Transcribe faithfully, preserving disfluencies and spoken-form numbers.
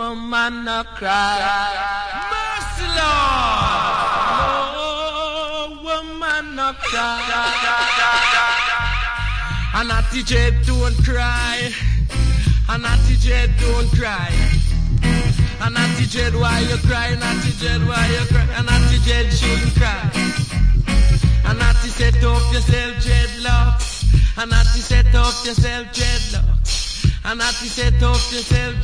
woman no cry. Mercy, Lord. No woman no cry. And Natty J don't cry. And Natty J don't cry. And Natty J, why you cry? Natty J, why you cry? And Natty J shouldn't cry. And Natty set off yourself dreadlocks. And Natty set off yourself dreadlocks. And Natty set off yourself